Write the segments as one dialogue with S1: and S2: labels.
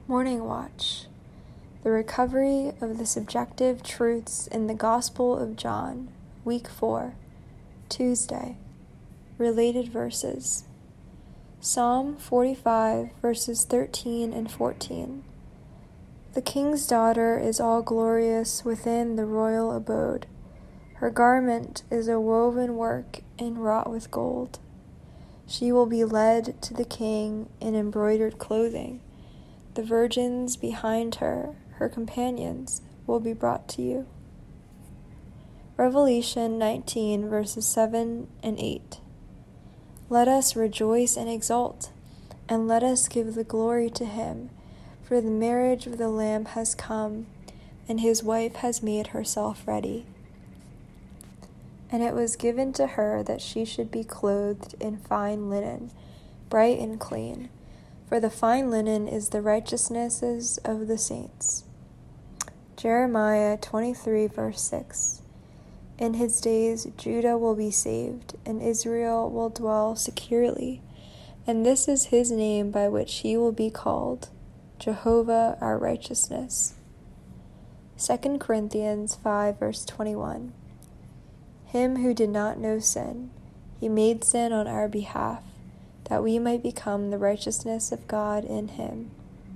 S1: Morning Watch. The recovery of the subjective truths in the Gospel of John, Week 4, Tuesday. Related verses. Psalm 45, verses 13 and 14. The king's daughter is all glorious within the royal abode. Her garment is a woven work inwrought with gold. She will be led to the king in embroidered clothing. The virgins behind her, her companions, will be brought to you. Revelation 19, verses 7 and 8. Let us rejoice and exult, and let us give the glory to him, for the marriage of the Lamb has come, and his wife has made herself ready. And it was given to her that she should be clothed in fine linen, bright and clean, for the fine linen is the righteousnesses of the saints. Jeremiah 23, verse 6. In his days Judah will be saved, and Israel will dwell securely, and this is his name by which he will be called, Jehovah our righteousness. 2 Corinthians 5, verse 21. Him who did not know sin, he made sin on our behalf, that we might become the righteousness of God in him.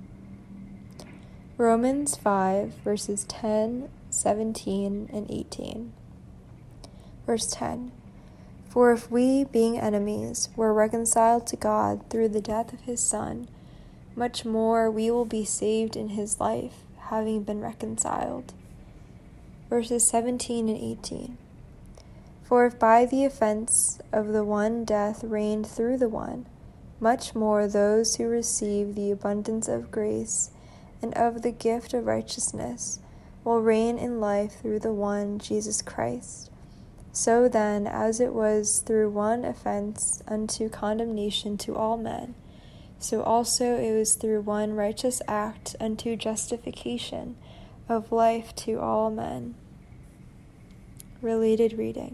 S1: Romans 5, verses 10, 17, and 18. Verse 10. For if we, being enemies, were reconciled to God through the death of his Son, much more we will be saved in his life, having been reconciled. Verses 17 and 18. For if by the offense of the one death reigned through the one, much more those who receive the abundance of grace and of the gift of righteousness will reign in life through the one Jesus Christ. So then, as it was through one offense unto condemnation to all men, so also it was through one righteous act unto justification of life to all men. Related reading.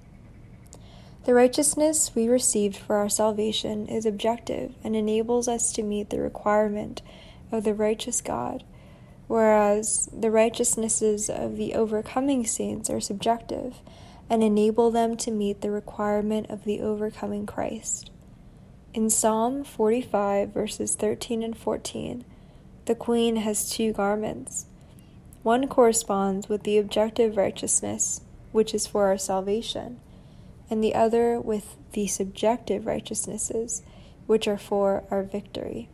S1: The righteousness we received for our salvation is objective and enables us to meet the requirement of the righteous God, whereas the righteousnesses of the overcoming saints are subjective and enable them to meet the requirement of the overcoming Christ. In Psalm 45, verses 13 and 14, the queen has two garments. One corresponds with the objective righteousness, which is for our salvation, and the other with the subjective righteousnesses, which are for our victory.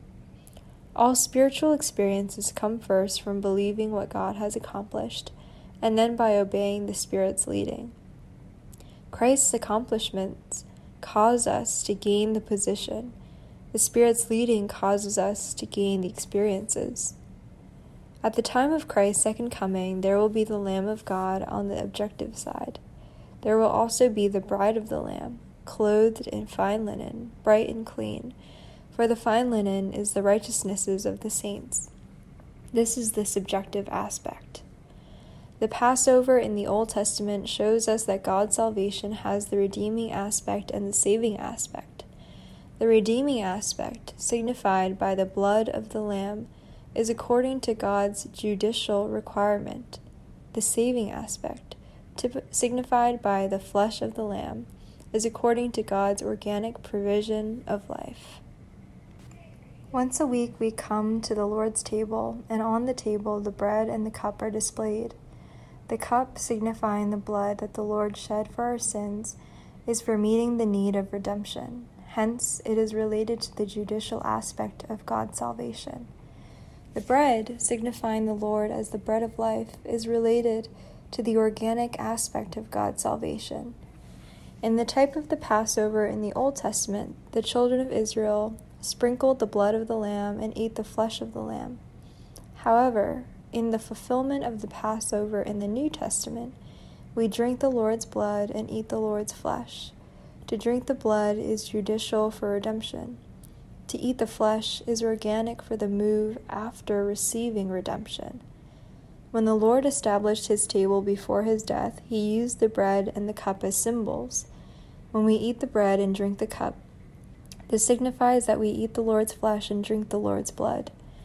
S1: All spiritual experiences come first from believing what God has accomplished, and then by obeying the Spirit's leading. Christ's accomplishments cause us to gain the position. The Spirit's leading causes us to gain the experiences. At the time of Christ's second coming, there will be the Lamb of God on the objective side. There will also be the bride of the Lamb, clothed in fine linen, bright and clean, for the fine linen is the righteousnesses of the saints. This is the subjective aspect. The Passover in the Old Testament shows us that God's salvation has the redeeming aspect and the saving aspect. The redeeming aspect, signified by the blood of the Lamb, is according to God's judicial requirement. The saving aspect, signified by the flesh of the Lamb, is according to God's organic provision of life. Once a week we come to the Lord's table, and on the table the bread and the cup are displayed. The cup, signifying the blood that the Lord shed for our sins, is for meeting the need of redemption. Hence, it is related to the judicial aspect of God's salvation. The bread, signifying the Lord as the bread of life, is related to the organic aspect of God's salvation. In the type of the Passover in the Old Testament, the children of Israel sprinkled the blood of the lamb and ate the flesh of the lamb. However, in the fulfillment of the Passover in the New Testament, we drink the Lord's blood and eat the Lord's flesh. To drink the blood is judicial for redemption. To eat the flesh is organic for the move after receiving redemption. When the Lord established his table before his death, he used the bread and the cup as symbols. When we eat the bread and drink the cup, this signifies that we eat the Lord's flesh and drink the Lord's blood.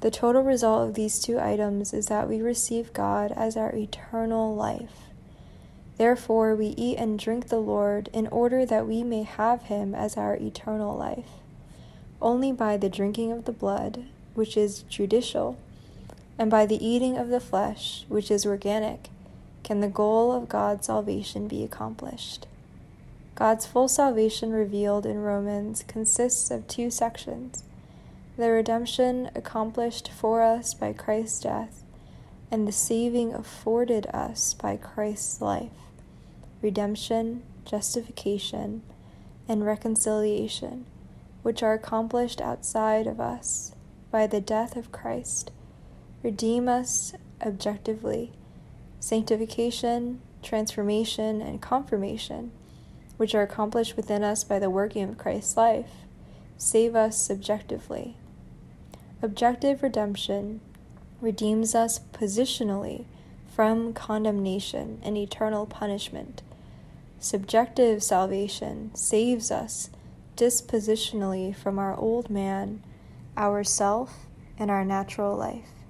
S1: The total result of these two items is that we receive God as our eternal life. Therefore, we eat and drink the Lord in order that we may have him as our eternal life. Only by the drinking of the blood, which is judicial, and by the eating of the flesh, which is organic, can the goal of God's salvation be accomplished. God's full salvation revealed in Romans consists of two sections: the redemption accomplished for us by Christ's death, and the saving afforded us by Christ's life. Redemption, justification, and reconciliation, which are accomplished outside of us by the death of Christ, redeem us objectively. Sanctification, transformation, and confirmation, which are accomplished within us by the working of Christ's life, save us subjectively. Objective redemption redeems us positionally from condemnation and eternal punishment. Subjective salvation saves us dispositionally from our old man, our self, and our natural life.